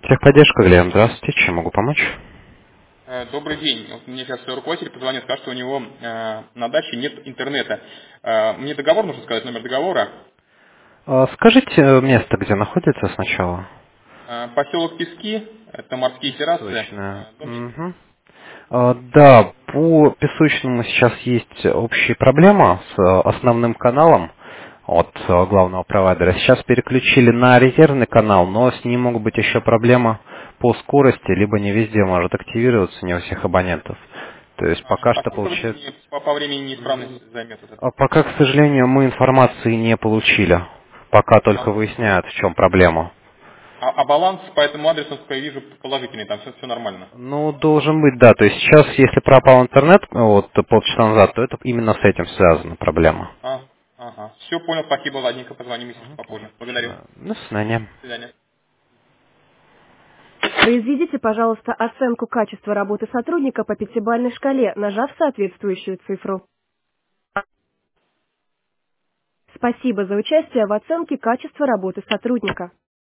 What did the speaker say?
Техподдержка, Глеб, здравствуйте, чем могу помочь? Добрый день. Вот мне сейчас руководитель позвонил, сказал, что у него на даче нет интернета. Мне договор нужно сказать, номер договора. Скажите место, где находится сначала. Поселок Пески, это морские террасы, Песочная. дом 10. Мгм. Да, по Песочному сейчас есть общая проблема с основным каналом от главного провайдера. Сейчас переключили на резервный канал, но с ним могут быть еще проблемы по скорости, либо не везде может активироваться, не у всех абонентов. То есть пока А что сколько получается. времени, по времени неисправность займет этот? Пока, к сожалению, мы информации не получили. Пока только А, выясняют, в чем проблема. а баланс по этому адресу, как я вижу, положительный, там все нормально. Ну, должен быть, да. То есть сейчас, если пропал интернет, вот полчаса назад, то это именно с этим связана проблема. Ага. Все понял, спасибо, ладненько, позвоним, если что, попозже. Благодарю. Отлично. До свидания. До свидания. Произведите, пожалуйста, оценку качества работы сотрудника по пятибалльной шкале, нажав соответствующую цифру. Спасибо за участие в оценке качества работы сотрудника.